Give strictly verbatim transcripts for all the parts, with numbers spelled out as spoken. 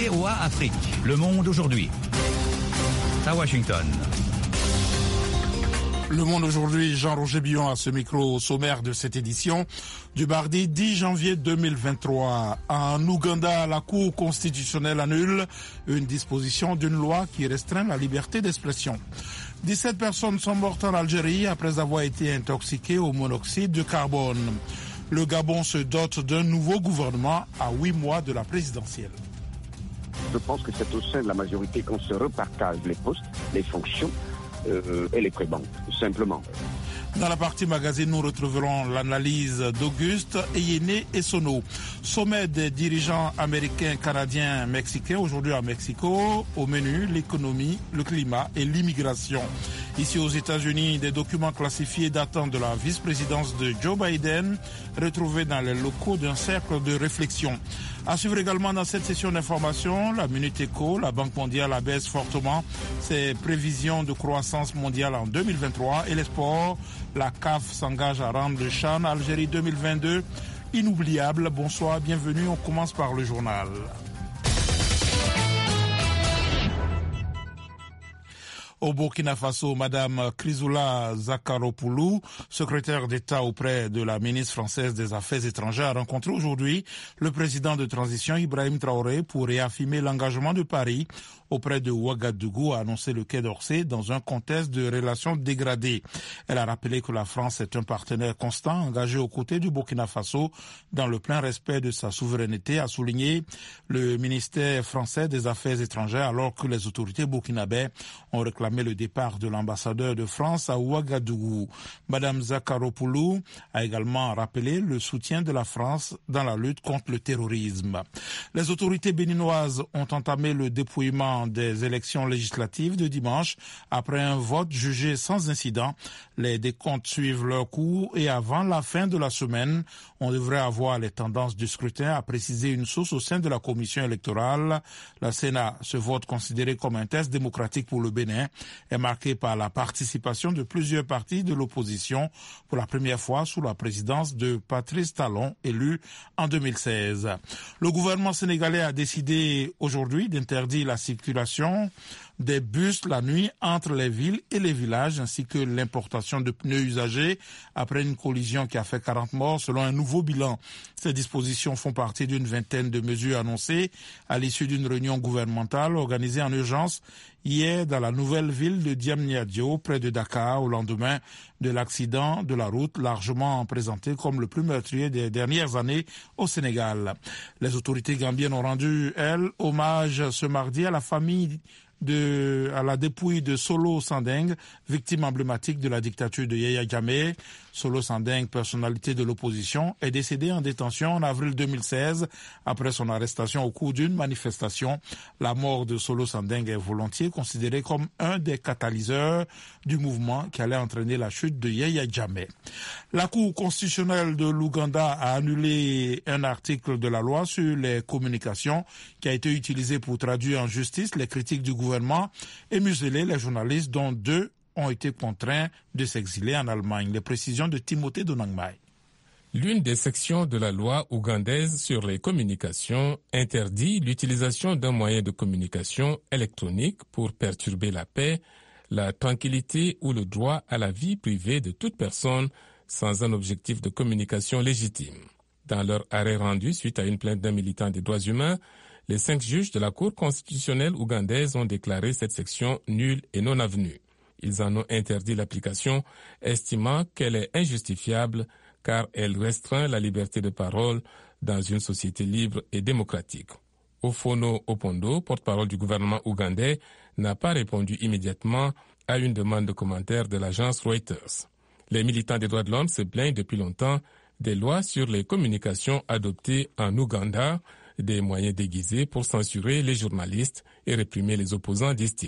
V O A Afrique. Le monde aujourd'hui. À Washington. Le Monde aujourd'hui, Jean-Roger Billon à ce micro au sommaire de cette édition du mardi dix janvier deux mille vingt-trois. En Ouganda, la Cour constitutionnelle annule une disposition d'une loi qui restreint la liberté d'expression. dix-sept personnes sont mortes en Algérie après avoir été intoxiquées au monoxyde de carbone. Le Gabon se dote d'un nouveau gouvernement à huit mois de la présidentielle. Je pense que c'est au sein de la majorité qu'on se repartage les postes, les fonctions euh, et les prébendes, tout simplement. Dans la partie magazine, nous retrouverons l'analyse d'Auguste Eyene Essono. Sommet des dirigeants américains, canadiens, mexicains, aujourd'hui à Mexico. Au menu, l'économie, le climat et l'immigration. Ici aux États-Unis, des documents classifiés datant de la vice-présidence de Joe Biden, retrouvés dans les locaux d'un cercle de réflexion. À suivre également dans cette session d'information, la Minute Éco, la Banque mondiale abaisse fortement ses prévisions de croissance mondiale en deux mille vingt-trois et les sports. La C A F s'engage à rendre le CHAN Algérie deux mille vingt-deux inoubliable. Bonsoir, bienvenue, on commence par le journal. Au Burkina Faso, Madame Chrysoula Zakharopoulou, secrétaire d'État auprès de la ministre française des Affaires étrangères, a rencontré aujourd'hui le président de transition Ibrahim Traoré pour réaffirmer l'engagement de Paris auprès de Ouagadougou, a annoncé le Quai d'Orsay dans un contexte de relations dégradées. Elle a rappelé que la France est un partenaire constant engagé aux côtés du Burkina Faso dans le plein respect de sa souveraineté, a souligné le ministère français des Affaires étrangères alors que les autorités burkinabées ont réclamé le départ de l'ambassadeur de France à Ouagadougou. Madame Zakharopoulou a également rappelé le soutien de la France dans la lutte contre le terrorisme. Les autorités béninoises ont entamé le dépouillement des élections législatives de dimanche après un vote jugé sans incident. Les décomptes suivent leur cours et avant la fin de la semaine, on devrait avoir les tendances du scrutin, a précisé une source au sein de la commission électorale. La Sénat, ce vote considéré comme un test démocratique pour le Bénin, est marqué par la participation de plusieurs partis de l'opposition pour la première fois sous la présidence de Patrice Talon, élu en deux mille seize. Le gouvernement sénégalais a décidé aujourd'hui d'interdire la circulation des bus la nuit entre les villes et les villages, ainsi que l'importation de pneus usagés après une collision qui a fait quarante morts selon un nouveau bilan. Ces dispositions font partie d'une vingtaine de mesures annoncées à l'issue d'une réunion gouvernementale organisée en urgence hier dans la nouvelle ville de Diamniadio, près de Dakar, au lendemain de l'accident de la route largement présenté comme le plus meurtrier des dernières années au Sénégal. Les autorités gambiennes ont rendu, elles, hommage ce mardi à la famille de, à la dépouille de Solo Sandeng, victime emblématique de la dictature de Yaya Jammeh. Solo Sandeng, personnalité de l'opposition, est décédé en détention en avril deux mille seize après son arrestation au cours d'une manifestation. La mort de Solo Sandeng est volontiers considérée comme un des catalyseurs du mouvement qui allait entraîner la chute de Yaya Jammeh. La Cour constitutionnelle de l'Ouganda a annulé un article de la loi sur les communications qui a été utilisé pour traduire en justice les critiques du gouvernement et museler les journalistes dont deux ont été contraints de s'exiler en Allemagne. Les précisions de Timothée Donangmai. L'une des sections de la loi ougandaise sur les communications interdit l'utilisation d'un moyen de communication électronique pour perturber la paix, la tranquillité ou le droit à la vie privée de toute personne sans un objectif de communication légitime. Dans leur arrêt rendu suite à une plainte d'un militant des droits humains, les cinq juges de la Cour constitutionnelle ougandaise ont déclaré cette section nulle et non avenue. Ils en ont interdit l'application, estimant qu'elle est injustifiable car elle restreint la liberté de parole dans une société libre et démocratique. Ofono Opondo, porte-parole du gouvernement ougandais, n'a pas répondu immédiatement à une demande de commentaire de l'agence Reuters. Les militants des droits de l'homme se plaignent depuis longtemps des lois sur les communications adoptées en Ouganda, des moyens déguisés pour censurer les journalistes et réprimer les opposants, disent-ils.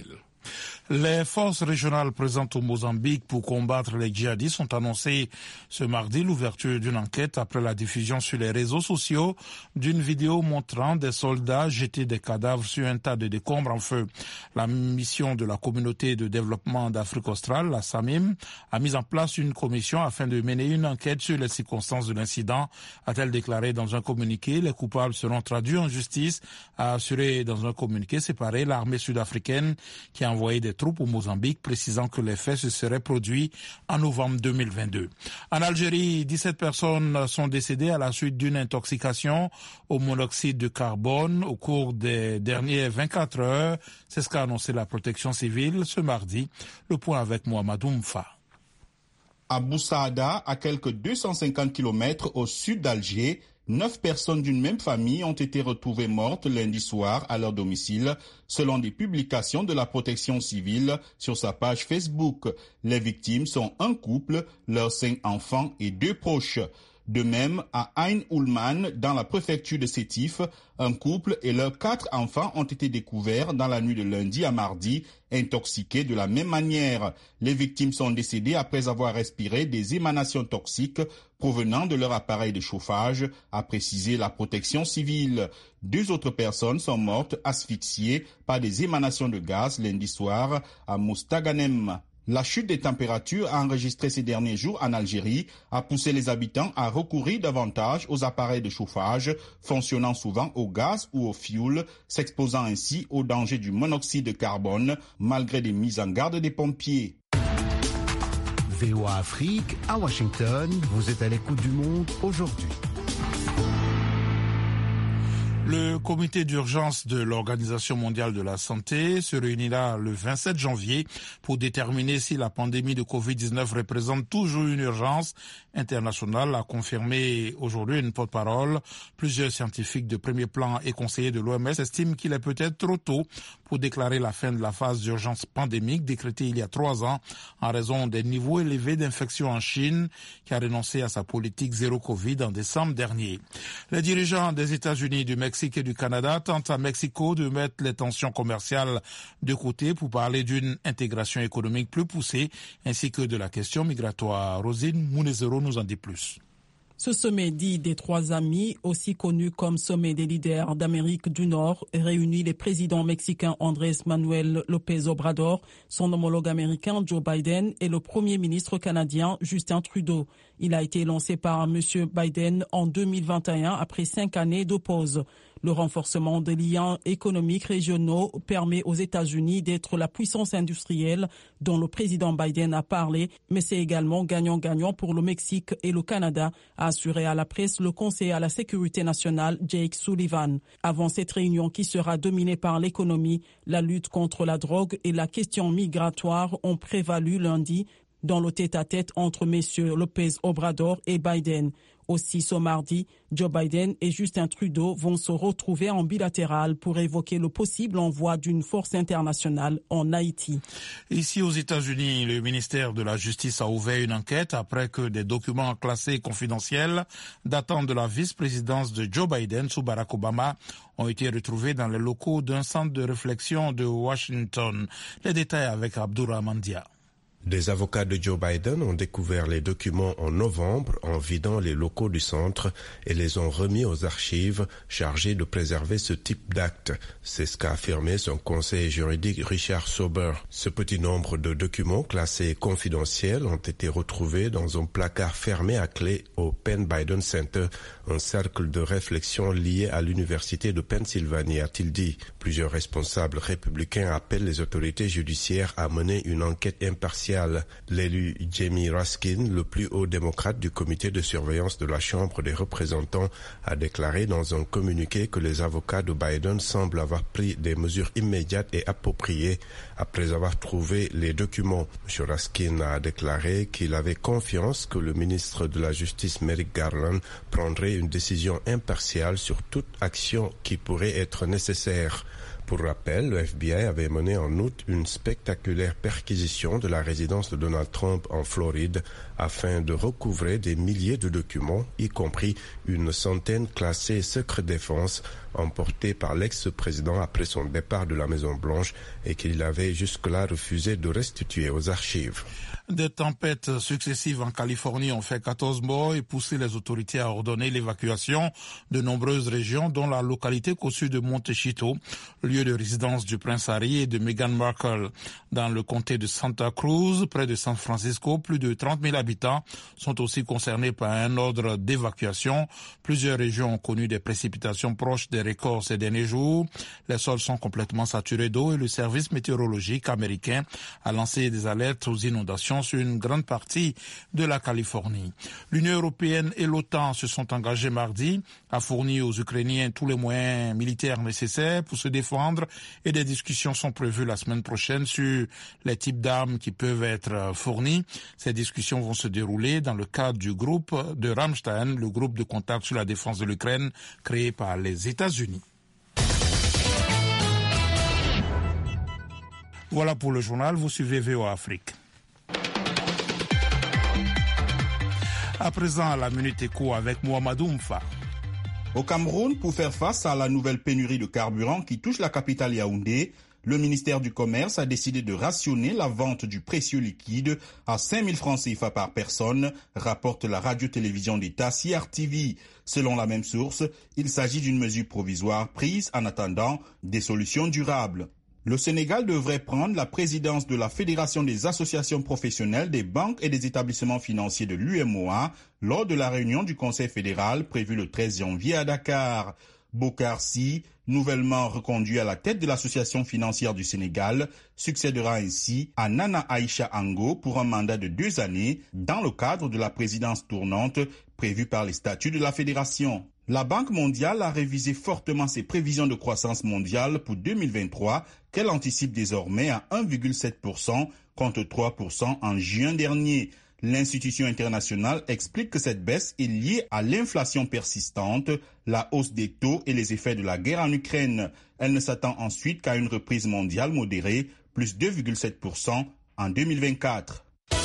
Les forces régionales présentes au Mozambique pour combattre les djihadistes ont annoncé ce mardi l'ouverture d'une enquête après la diffusion sur les réseaux sociaux d'une vidéo montrant des soldats jeter des cadavres sur un tas de décombres en feu. La mission de la communauté de développement d'Afrique australe, la SAMIM, a mis en place une commission afin de mener une enquête sur les circonstances de l'incident, a-t-elle déclaré dans un communiqué. Les coupables seront traduits en justice, a assuré dans un communiqué séparé l'armée sud-africaine qui a envoyé des troupes au Mozambique, précisant que les faits se seraient produits en novembre deux mille vingt-deux. En Algérie, dix-sept personnes sont décédées à la suite d'une intoxication au monoxyde de carbone au cours des dernières vingt-quatre heures. C'est ce qu'a annoncé la protection civile ce mardi. Le point avec Mohamedou Mfa. À Boussaada, à quelques deux cent cinquante kilomètres au sud d'Alger, neuf personnes d'une même famille ont été retrouvées mortes lundi soir à leur domicile, selon des publications de la protection civile sur sa page Facebook. Les victimes sont un couple, leurs cinq enfants et deux proches. De même, à Ain Oulman, dans la préfecture de Sétif, un couple et leurs quatre enfants ont été découverts dans la nuit de lundi à mardi, intoxiqués de la même manière. Les victimes sont décédées après avoir respiré des émanations toxiques provenant de leur appareil de chauffage, a précisé la protection civile. Deux autres personnes sont mortes asphyxiées par des émanations de gaz lundi soir à Moustaganem. La chute des températures enregistrée ces derniers jours en Algérie a poussé les habitants à recourir davantage aux appareils de chauffage fonctionnant souvent au gaz ou au fioul, s'exposant ainsi au danger du monoxyde de carbone malgré des mises en garde des pompiers. V O A Afrique, à Washington, vous êtes à l'écoute du monde aujourd'hui. Le comité d'urgence de l'Organisation mondiale de la santé se réunira le vingt-sept janvier pour déterminer si la pandémie de covid dix-neuf représente toujours une urgence internationale, a confirmé aujourd'hui une porte-parole. Plusieurs scientifiques de premier plan et conseillers de l'O M S estiment qu'il est peut-être trop tôt pour déclarer la fin de la phase d'urgence pandémique décrétée il y a trois ans en raison des niveaux élevés d'infection en Chine, qui a renoncé à sa politique zéro Covid en décembre dernier. Les dirigeants des États-Unis, du Mexique et du Canada tentent à Mexico de mettre les tensions commerciales de côté pour parler d'une intégration économique plus poussée ainsi que de la question migratoire. Rosine Munezero nous en dit plus. Ce sommet dit des trois amis, aussi connu comme sommet des leaders d'Amérique du Nord, réunit les présidents mexicains Andrés Manuel López Obrador, son homologue américain Joe Biden et le premier ministre canadien Justin Trudeau. Il a été lancé par M. Biden en deux mille vingt et un après cinq années de pause. Le renforcement des liens économiques régionaux permet aux États-Unis d'être la puissance industrielle dont le président Biden a parlé, mais c'est également gagnant-gagnant pour le Mexique et le Canada, a assuré à la presse le conseiller à la sécurité nationale Jake Sullivan. Avant cette réunion qui sera dominée par l'économie, la lutte contre la drogue et la question migratoire ont prévalu lundi dans le tête-à-tête entre messieurs López Obrador et Biden. Aussi ce mardi, Joe Biden et Justin Trudeau vont se retrouver en bilatéral pour évoquer le possible envoi d'une force internationale en Haïti. Ici aux États-Unis, le ministère de la Justice a ouvert une enquête après que des documents classés confidentiels datant de la vice-présidence de Joe Biden sous Barack Obama ont été retrouvés dans les locaux d'un centre de réflexion de Washington. Les détails avec Abdourahmane Dia. Des avocats de Joe Biden ont découvert les documents en novembre en vidant les locaux du centre et les ont remis aux archives chargées de préserver ce type d'actes. C'est ce qu'a affirmé son conseiller juridique Richard Sauber. Ce petit nombre de documents classés confidentiels ont été retrouvés dans un placard fermé à clé au Penn Biden Center, un cercle de réflexion lié à l'université de Pennsylvanie, a-t-il dit. Plusieurs responsables républicains appellent les autorités judiciaires à mener une enquête impartiale. L'élu Jamie Raskin, le plus haut démocrate du comité de surveillance de la Chambre des représentants, a déclaré dans un communiqué que les avocats de Biden semblent avoir pris des mesures immédiates et appropriées après avoir trouvé les documents. M. Raskin a déclaré qu'il avait confiance que le ministre de la Justice Merrick Garland prendrait une décision impartiale sur toute action qui pourrait être nécessaire. Pour rappel, le F B I avait mené en août une spectaculaire perquisition de la résidence de Donald Trump en Floride afin de recouvrer des milliers de documents, y compris une centaine classés secret défense, emporté par l'ex-président après son départ de la Maison-Blanche et qu'il avait jusque-là refusé de restituer aux archives. Des tempêtes successives en Californie ont fait quatorze morts et poussé les autorités à ordonner l'évacuation de nombreuses régions, dont la localité cossue de Montecito, lieu de résidence du prince Harry et de Meghan Markle. Dans le comté de Santa Cruz, près de San Francisco, plus de trente mille habitants sont aussi concernés par un ordre d'évacuation. Plusieurs régions ont connu des précipitations proches des records ces derniers jours. Les sols sont complètement saturés d'eau et le service météorologique américain a lancé des alertes aux inondations sur une grande partie de la Californie. L'Union européenne et l'OTAN se sont engagés mardi à fournir aux Ukrainiens tous les moyens militaires nécessaires pour se défendre et des discussions sont prévues la semaine prochaine sur les types d'armes qui peuvent être fournis. Ces discussions vont se dérouler dans le cadre du groupe de Ramstein, le groupe de contact sur la défense de l'Ukraine créé par les États-Unis. Voilà pour le journal, vous suivez V O A Afrique. À présent, la Minute Éco avec Mohamedou Mfa. Au Cameroun, pour faire face à la nouvelle pénurie de carburant qui touche la capitale Yaoundé, le ministère du Commerce a décidé de rationner la vente du précieux liquide à cinq mille francs C F A par personne, rapporte la radio-télévision d'État C R T V. Selon la même source, il s'agit d'une mesure provisoire prise en attendant des solutions durables. Le Sénégal devrait prendre la présidence de la Fédération des associations professionnelles des banques et des établissements financiers de l'U M O A lors de la réunion du Conseil fédéral prévue le treize janvier à Dakar. Bokar Sy, nouvellement reconduit à la tête de l'Association financière du Sénégal, succédera ainsi à Nana Aïcha Ango pour un mandat de deux années dans le cadre de la présidence tournante prévue par les statuts de la Fédération. La Banque mondiale a révisé fortement ses prévisions de croissance mondiale pour deux mille vingt-trois, qu'elle anticipe désormais à un virgule sept pour cent contre trois pour cent en juin dernier. L'institution internationale explique que cette baisse est liée à l'inflation persistante, la hausse des taux et les effets de la guerre en Ukraine. Elle ne s'attend ensuite qu'à une reprise mondiale modérée, plus deux virgule sept pour cent en deux mille vingt-quatre.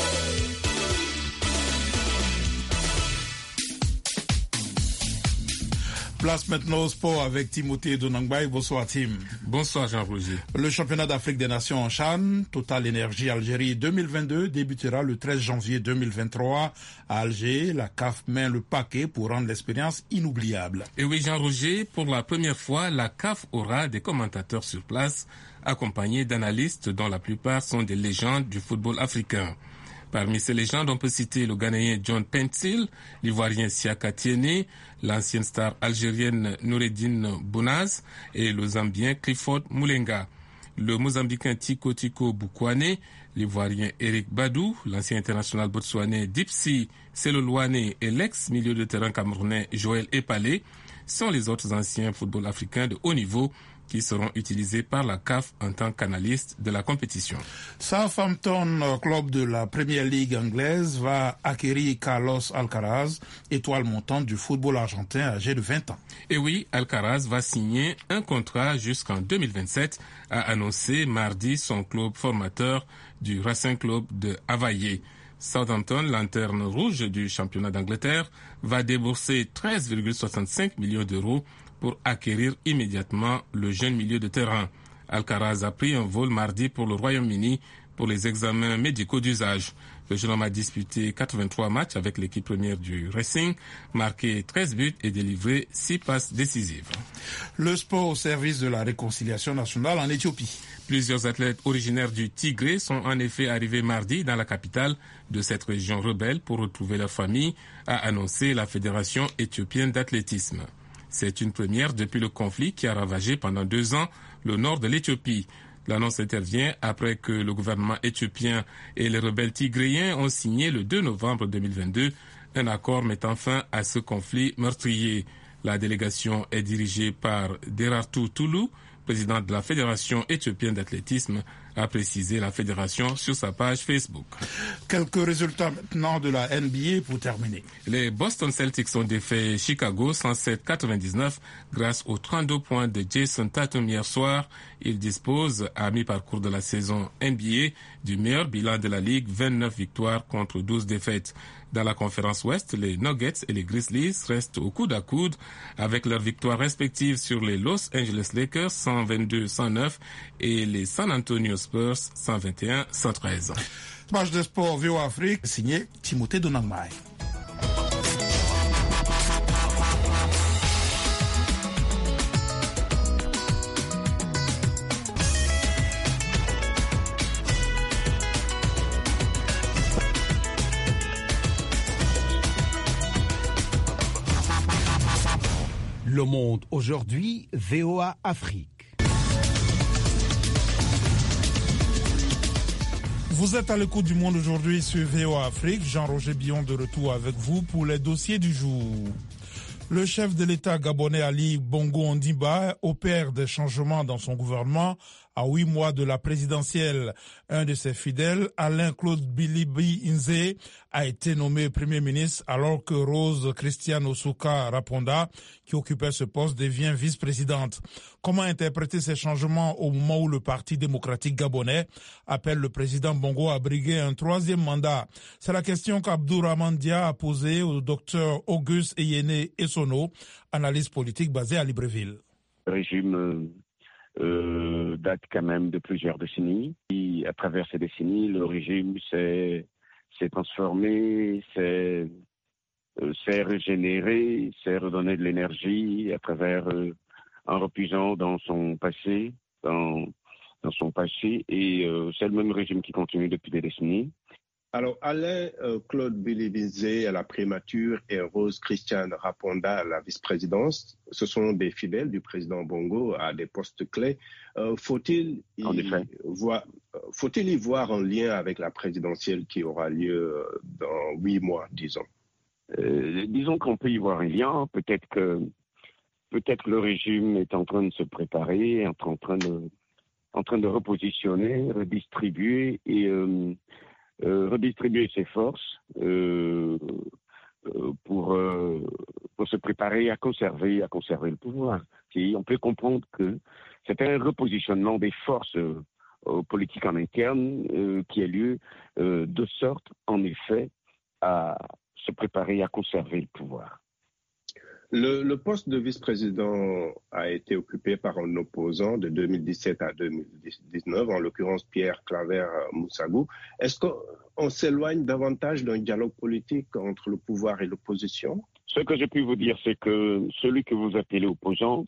Place maintenant au sport avec Timothée Donangbaï. Bonsoir Tim. Bonsoir Jean-Roger. Le championnat d'Afrique des Nations en Chan, Total Énergie Algérie deux mille vingt-deux, débutera le treize janvier deux mille vingt-trois à Alger. La C A F met le paquet pour rendre l'expérience inoubliable. Et oui Jean-Roger, pour la première fois, la C A F aura des commentateurs sur place, accompagnés d'analystes dont la plupart sont des légendes du football africain. Parmi ces légendes, on peut citer le Ghanéen John Pentil, l'Ivoirien Siaka Tiéné, l'ancienne star algérienne Noureddine Bounaz et le Zambien Clifford Moulenga. Le Mozambicain Tiko Tiko Boukwane, l'Ivoirien Eric Badou, l'ancien international botswanais Dipsy Selolwane et l'ex-milieu de terrain camerounais Joël Epalé sont les autres anciens football africains de haut niveau qui seront utilisés par la C A F en tant qu'analystes de la compétition. Southampton, club de la Premier League anglaise, va acquérir Carlos Alcaraz, étoile montante du football argentin âgé de vingt ans. Et oui, Alcaraz va signer un contrat jusqu'en deux mille vingt-sept, a annoncé mardi son club formateur du Racing Club de Havaïe. Southampton, lanterne rouge du championnat d'Angleterre, va débourser treize virgule soixante-cinq millions d'euros pour acquérir immédiatement le jeune milieu de terrain. Alcaraz a pris un vol mardi pour le Royaume-Uni pour les examens médicaux d'usage. Le jeune homme a disputé quatre-vingt-trois matchs avec l'équipe première du Racing, marqué treize buts et délivré six passes décisives. Le sport au service de la réconciliation nationale en Éthiopie. Plusieurs athlètes originaires du Tigré sont en effet arrivés mardi dans la capitale de cette région rebelle pour retrouver leur famille, a annoncé la Fédération éthiopienne d'athlétisme. C'est une première depuis le conflit qui a ravagé pendant deux ans le nord de l'Éthiopie. L'annonce intervient après que le gouvernement éthiopien et les rebelles tigréens ont signé le deux novembre deux mille vingt-deux un accord mettant fin à ce conflit meurtrier. La délégation est dirigée par Derartu Tulu, président de la Fédération éthiopienne d'athlétisme, a précisé la fédération sur sa page Facebook. Quelques résultats maintenant de la N B A pour terminer. Les Boston Celtics ont défait Chicago cent sept quatre-vingt-dix-neuf grâce aux trente-deux points de Jason Tatum hier soir. Ils disposent, à mi-parcours de la saison N B A, du meilleur bilan de la Ligue, vingt-neuf victoires contre douze défaites. Dans la conférence Ouest, les Nuggets et les Grizzlies restent au coude à coude avec leurs victoires respectives sur les Los Angeles Lakers cent vingt-deux à cent neuf et les San Antonio Spurs cent vingt et un à cent treize. Match de sport V O Afrique, signé Timothée Donangmai. Le Monde aujourd'hui, V O A Afrique. Vous êtes à l'écoute du Monde aujourd'hui sur V O A Afrique. Jean-Roger Billon de retour avec vous pour les dossiers du jour. Le chef de l'État gabonais Ali Bongo Ondimba opère des changements dans son gouvernement à huit mois de la présidentielle. Un de ses fidèles, Alain-Claude Bilibi Nzé, a été nommé Premier ministre alors que Rose Christiane Osuka Raponda, qui occupait ce poste, devient vice-présidente. Comment interpréter ces changements au moment où le Parti démocratique gabonais appelle le président Bongo à briguer un troisième mandat? C'est la question qu'Abdourahmane Dia a posée au docteur Auguste Eyene Essono, analyste politique basé à Libreville. Le régime euh, date quand même de plusieurs décennies. Et à travers ces décennies, le régime s'est, s'est transformé, s'est, euh, s'est régénéré, s'est redonné de l'énergie à travers... Euh, en repuisant dans son passé, dans, dans son passé, et euh, c'est le même régime qui continue depuis des décennies. Alors, Alain euh, Claude Bilibi Nzé à la primature et Rose Christiane Raponda à la vice-présidence, ce sont des fidèles du président Bongo à des postes clés. Euh, faut-il y en effet. voir, faut-il y voir un lien avec la présidentielle qui aura lieu dans huit mois, disons? Euh, disons qu'on peut y voir un lien, peut-être que Peut-être le régime est en train de se préparer, en train de, en train de repositionner, redistribuer et euh, euh, redistribuer ses forces euh, euh, pour, euh, pour se préparer à conserver, à conserver le pouvoir. Et on peut comprendre que c'est un repositionnement des forces euh, politiques en interne euh, qui a lieu euh, de sorte, en effet, à se préparer à conserver le pouvoir. Le, le poste de vice-président a été occupé par un opposant de deux mille dix-sept à deux mille dix-neuf, en l'occurrence Pierre Claver Moussagou. Est-ce qu'on s'éloigne davantage d'un dialogue politique entre le pouvoir et l'opposition? Ce que j'ai pu vous dire, c'est que celui que vous appelez opposant,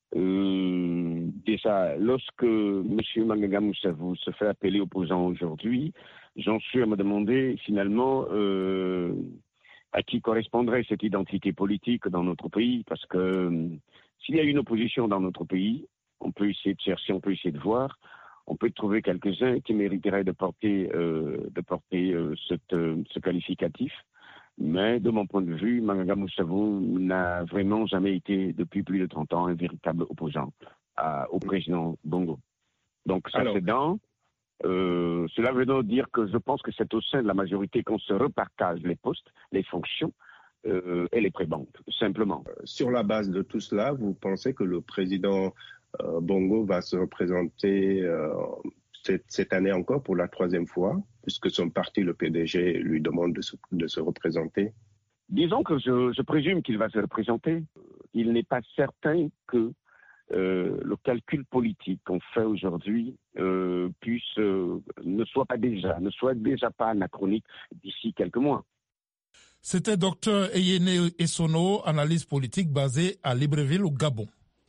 euh, déjà, lorsque M. Mangaga Moussagou se fait appeler opposant aujourd'hui, j'en suis à me demander finalement... Euh, à qui correspondrait cette identité politique dans notre pays, parce que euh, s'il y a une opposition dans notre pays, on peut essayer de chercher, on peut essayer de voir, on peut trouver quelques-uns qui mériteraient de porter, euh, de porter euh, cette, euh, ce qualificatif, mais de mon point de vue, Mangaga Moussagou n'a vraiment jamais été, depuis plus de trente ans, un véritable opposant à, au président Bongo. Donc ça c'est dans... Euh, cela veut donc dire que je pense que c'est au sein de la majorité qu'on se repartage les postes, les fonctions euh, et les prébendes, simplement. Sur la base de tout cela, vous pensez que le président euh, Bongo va se représenter euh, cette, cette année encore pour la troisième fois, puisque son parti, le P D G, lui demande de se, de se représenter? Disons que je, je présume qu'il va se représenter. Il n'est pas certain que Euh, le calcul politique qu'on fait aujourd'hui euh, puisse euh, ne soit pas déjà, ne soit déjà pas anachronique d'ici quelques mois. C'était docteur Eyene Essono, analyste politique basé à Libreville au Gabon.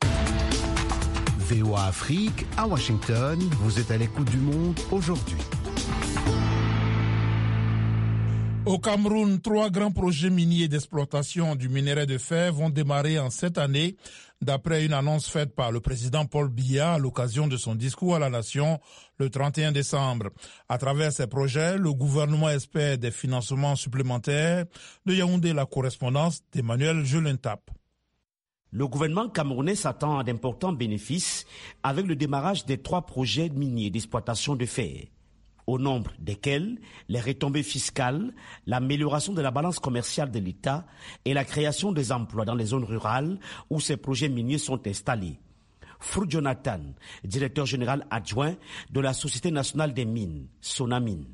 V O A Afrique, à Washington, vous êtes à l'écoute du Monde aujourd'hui. Au Cameroun, trois grands projets miniers d'exploitation du minerai de fer vont démarrer en cette année, d'après une annonce faite par le président Paul Biya à l'occasion de son discours à la nation le trente et un décembre. À travers ces projets, le gouvernement espère des financements supplémentaires. De Yaoundé, la correspondance d'Emmanuel Jelentap. Le gouvernement camerounais s'attend à d'importants bénéfices avec le démarrage des trois projets miniers d'exploitation de fer, au nombre desquels les retombées fiscales, l'amélioration de la balance commerciale de l'État et la création des emplois dans les zones rurales où ces projets miniers sont installés. Frou Jonathan, directeur général adjoint de la Société nationale des mines, Sonamine.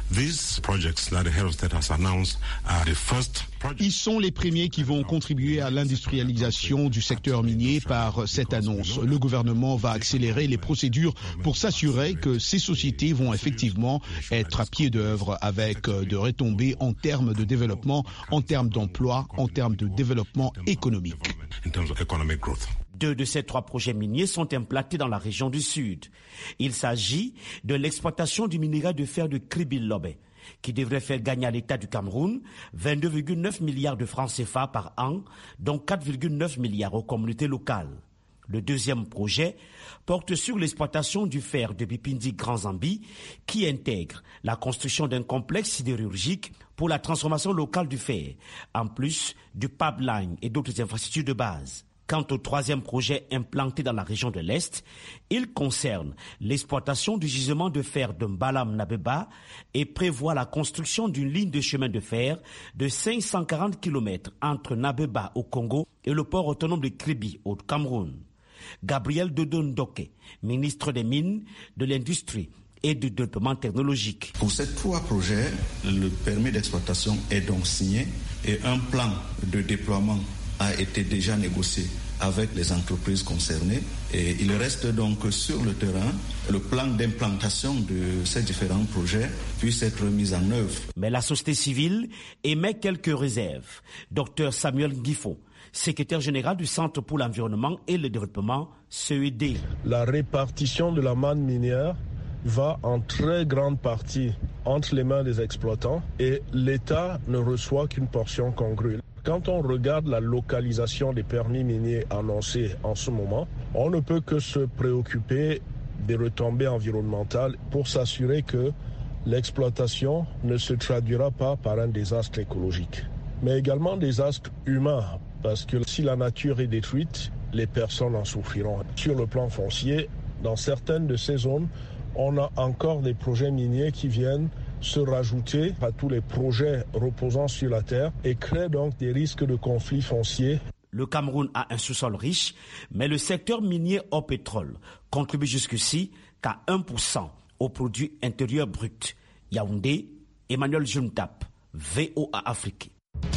Ils sont les premiers qui vont contribuer à l'industrialisation du secteur minier par cette annonce. Le gouvernement va accélérer les procédures pour s'assurer que ces sociétés vont effectivement être à pied d'œuvre avec de retombées en termes de développement, en termes d'emploi, en termes de développement économique. Deux de ces trois projets miniers sont implantés dans la région du Sud. Il s'agit de l'exploitation du minerai de fer de Kribi-Lobe, qui devrait faire gagner à l'État du Cameroun vingt-deux virgule neuf milliards de francs C F A par an, dont quatre virgule neuf milliards aux communautés locales. Le deuxième projet porte sur l'exploitation du fer de Bipindi Grand Zambi, qui intègre la construction d'un complexe sidérurgique pour la transformation locale du fer, en plus du pipeline et d'autres infrastructures de base. Quant au troisième projet implanté dans la région de l'Est, il concerne l'exploitation du gisement de fer de Mbalam-Nabeba et prévoit la construction d'une ligne de chemin de fer de cinq cent quarante kilomètres entre Nabeba au Congo et le port autonome de Kribi au Cameroun. Gabriel Dodon-Doke, ministre des Mines, de l'Industrie et du Développement technologique. Pour ces trois projets, le permis d'exploitation est donc signé et un plan de déploiement a été déjà négocié avec les entreprises concernées et il reste donc sur le terrain le plan d'implantation de ces différents projets puisse être mis en œuvre. Mais la société civile émet quelques réserves. Docteur Samuel Ngifo, secrétaire général du Centre pour l'environnement et le développement, C E D. La répartition de la manne minière va en très grande partie entre les mains des exploitants et l'État ne reçoit qu'une portion congrue. Quand on regarde la localisation des permis miniers annoncés en ce moment, on ne peut que se préoccuper des retombées environnementales pour s'assurer que l'exploitation ne se traduira pas par un désastre écologique, mais également des désastres humains, parce que si la nature est détruite, les personnes en souffriront. Sur le plan foncier, dans certaines de ces zones, on a encore des projets miniers qui viennent se rajouter à tous les projets reposant sur la terre et créent donc des risques de conflits fonciers. Le Cameroun a un sous-sol riche, mais le secteur minier au pétrole contribue jusqu'ici qu'à un pour cent au produit intérieur brut. Yaoundé, Emmanuel Juntap, V O A Afrique.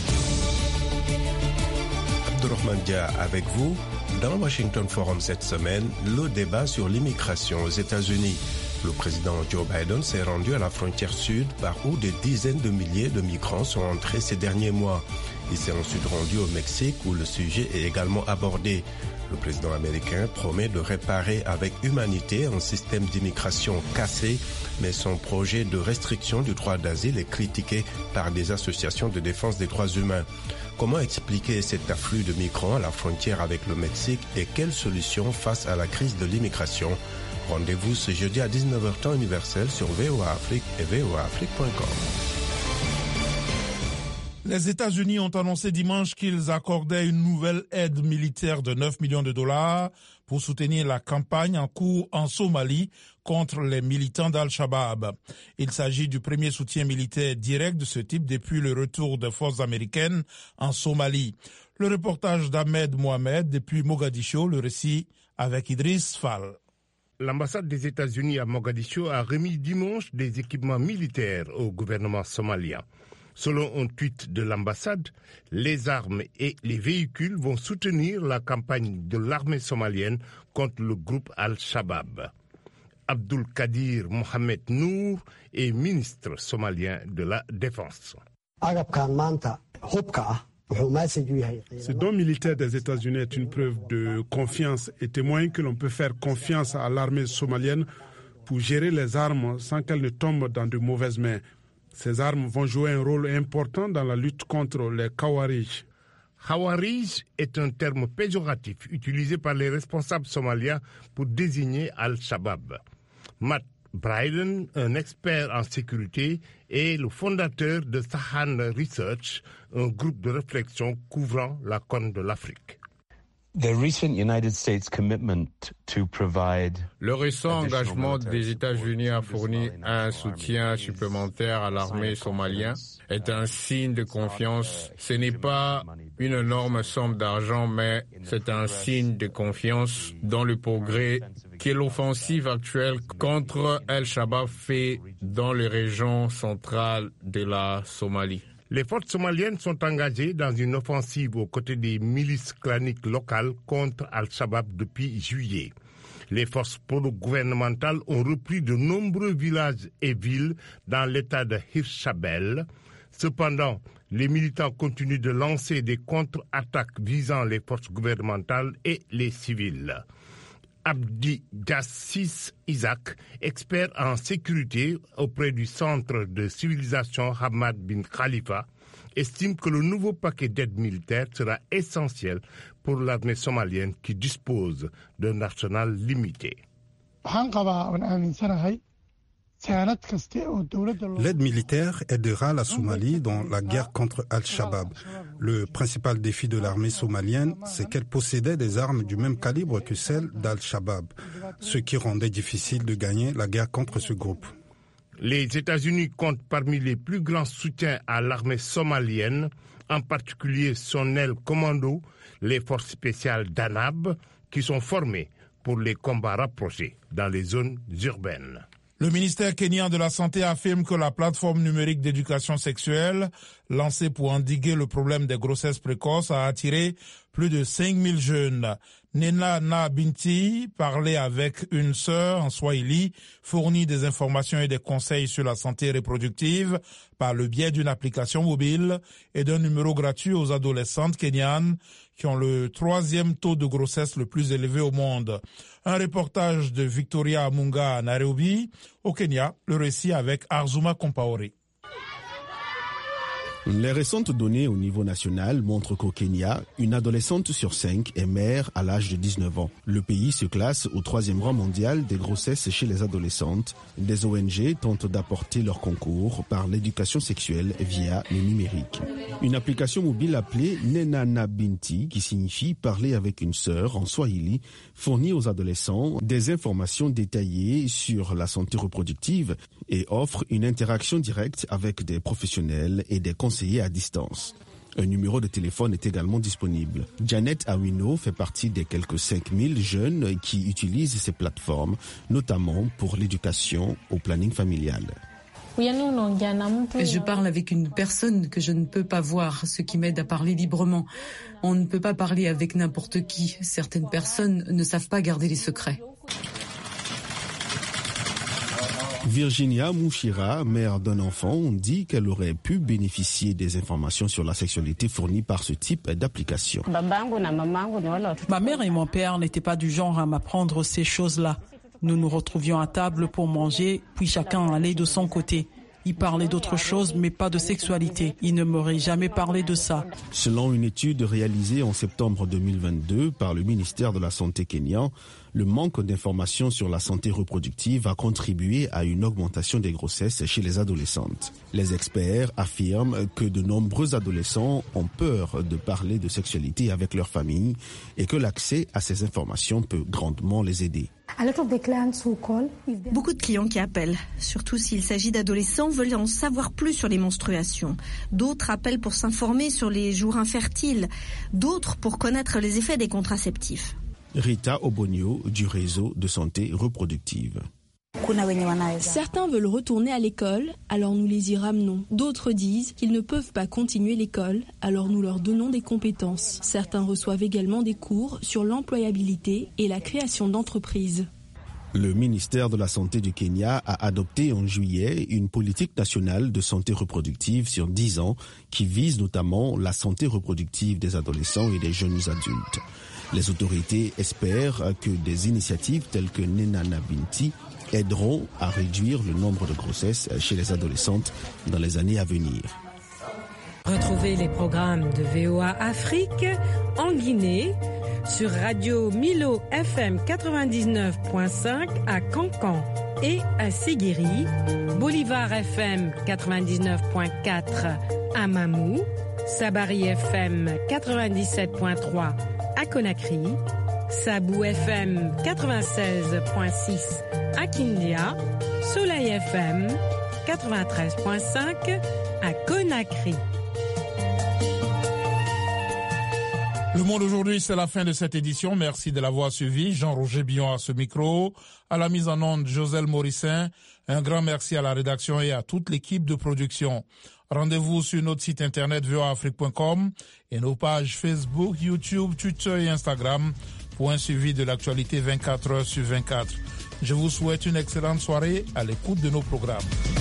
Abdourahmane Dia avec vous. Dans Washington Forum cette semaine, le débat sur l'immigration aux États-Unis. Le président Joe Biden s'est rendu à la frontière sud par où des dizaines de milliers de migrants sont entrés ces derniers mois. Il s'est ensuite rendu au Mexique où le sujet est également abordé. Le président américain promet de réparer avec humanité un système d'immigration cassé, mais son projet de restriction du droit d'asile est critiqué par des associations de défense des droits humains. Comment expliquer cet afflux de migrants à la frontière avec le Mexique et quelles solutions face à la crise de l'immigration? Rendez-vous ce jeudi à dix-neuf heures temps universel sur V O A Afrique et V O A Afrique point com. Les États-Unis ont annoncé dimanche qu'ils accordaient une nouvelle aide militaire de neuf millions de dollars pour soutenir la campagne en cours en Somalie contre les militants d'Al-Shabaab. Il s'agit du premier soutien militaire direct de ce type depuis le retour des forces américaines en Somalie. Le reportage d'Ahmed Mohamed depuis Mogadiscio, le récit avec Idriss Fall. L'ambassade des États-Unis à Mogadiscio a remis dimanche des équipements militaires au gouvernement somalien. Selon un tweet de l'ambassade, les armes et les véhicules vont soutenir la campagne de l'armée somalienne contre le groupe Al-Shabaab. Abdul Kadir Mohamed Nour est ministre somalien de la Défense. Ce don militaire des États-Unis est une preuve de confiance et témoigne que l'on peut faire confiance à l'armée somalienne pour gérer les armes sans qu'elles ne tombent dans de mauvaises mains. Ces armes vont jouer un rôle important dans la lutte contre les Khawarij. Khawarij est un terme péjoratif utilisé par les responsables somaliens pour désigner Al-Shabaab. Matt Bryden, un expert en sécurité, est le fondateur de Sahan Research, un groupe de réflexion couvrant la corne de l'Afrique. Le récent engagement des États-Unis à fournir un soutien supplémentaire à l'armée somalienne est un signe de confiance. Ce n'est pas une énorme somme d'argent, mais c'est un signe de confiance dans le progrès que l'offensive actuelle contre Al-Shabaab fait dans les régions centrales de la Somalie. Les forces somaliennes sont engagées dans une offensive aux côtés des milices claniques locales contre Al-Shabaab depuis juillet. Les forces pro-gouvernementales ont repris de nombreux villages et villes dans l'état de Hirshabelle. Cependant, les militants continuent de lancer des contre-attaques visant les forces gouvernementales et les civils. Abdi Jassis Isaac, expert en sécurité auprès du Centre de civilisation Hamad bin Khalifa, estime que le nouveau paquet d'aide militaire sera essentiel pour l'armée somalienne qui dispose d'un arsenal limité. L'aide militaire aidera la Somalie dans la guerre contre Al-Shabaab. Le principal défi de l'armée somalienne, c'est qu'elle possédait des armes du même calibre que celles d'Al-Shabaab, ce qui rendait difficile de gagner la guerre contre ce groupe. Les États-Unis comptent parmi les plus grands soutiens à l'armée somalienne, en particulier son aile commando, les forces spéciales d'Anab, qui sont formées pour les combats rapprochés dans les zones urbaines. Le ministère kényan de la Santé affirme que la plateforme numérique d'éducation sexuelle, lancée pour endiguer le problème des grossesses précoces, a attiré plus de cinq mille jeunes. Nena Na Binti parlait avec une sœur en Swahili, fournit des informations et des conseils sur la santé reproductive par le biais d'une application mobile et d'un numéro gratuit aux adolescentes kenyanes qui ont le troisième taux de grossesse le plus élevé au monde. Un reportage de Victoria Amunga à Nairobi, au Kenya, le récit avec Arzuma Kompaore. Les récentes données au niveau national montrent qu'au Kenya, une adolescente sur cinq est mère à l'âge de dix-neuf ans. Le pays se classe au troisième rang mondial des grossesses chez les adolescentes. Des O N G tentent d'apporter leur concours par l'éducation sexuelle via le numérique. Une application mobile appelée Nena Na Binti, qui signifie parler avec une sœur en Swahili, fournit aux adolescents des informations détaillées sur la santé reproductive et offre une interaction directe avec des professionnels et des conseillers à distance. Un numéro de téléphone est également disponible. Janet Awino fait partie des quelques cinq mille jeunes qui utilisent ces plateformes, notamment pour l'éducation au planning familial. Je parle avec une personne que je ne peux pas voir, ce qui m'aide à parler librement. On ne peut pas parler avec n'importe qui. Certaines personnes ne savent pas garder les secrets. Virginia Mouchira, mère d'un enfant, dit qu'elle aurait pu bénéficier des informations sur la sexualité fournies par ce type d'application. Ma mère et mon père n'étaient pas du genre à m'apprendre ces choses-là. Nous nous retrouvions à table pour manger, puis chacun allait de son côté. Ils parlaient d'autre chose, mais pas de sexualité. Ils ne m'auraient jamais parlé de ça. Selon une étude réalisée en septembre deux mille vingt-deux par le ministère de la Santé kényan, le manque d'informations sur la santé reproductive a contribué à une augmentation des grossesses chez les adolescentes. Les experts affirment que de nombreux adolescents ont peur de parler de sexualité avec leur famille et que l'accès à ces informations peut grandement les aider. Beaucoup de clients qui appellent, surtout s'il s'agit d'adolescents, veulent en savoir plus sur les menstruations. D'autres appellent pour s'informer sur les jours infertiles, d'autres pour connaître les effets des contraceptifs. Rita Obonio du réseau de santé reproductive. Certains veulent retourner à l'école, alors nous les y ramenons. D'autres disent qu'ils ne peuvent pas continuer l'école, alors nous leur donnons des compétences. Certains reçoivent également des cours sur l'employabilité et la création d'entreprises. Le ministère de la Santé du Kenya a adopté en juillet une politique nationale de santé reproductive sur dix ans qui vise notamment la santé reproductive des adolescents et des jeunes adultes. Les autorités espèrent que des initiatives telles que Nena Na Binti aideront à réduire le nombre de grossesses chez les adolescentes dans les années à venir. Retrouvez les programmes de V O A Afrique en Guinée sur Radio Milo F M quatre-vingt-dix-neuf point cinq à Cancan et à Séguéri, Bolivar F M quatre-vingt-dix-neuf point quatre à Mamou, Sabari F M quatre-vingt-dix-sept point trois à Conakry, Sabou F M quatre-vingt-seize virgule six à Kindia, Soleil F M quatre-vingt-treize virgule cinq à Conakry. Le Monde aujourd'hui, c'est la fin de cette édition. Merci de l'avoir suivi. Jean-Roger Billon à ce micro. À la mise en onde, Joselle Morissin. Un grand merci à la rédaction et à toute l'équipe de production. Rendez-vous sur notre site internet v o a afrique point com et nos pages Facebook, YouTube, Twitter et Instagram pour un suivi de l'actualité vingt-quatre heures sur vingt-quatre. Je vous souhaite une excellente soirée à l'écoute de nos programmes.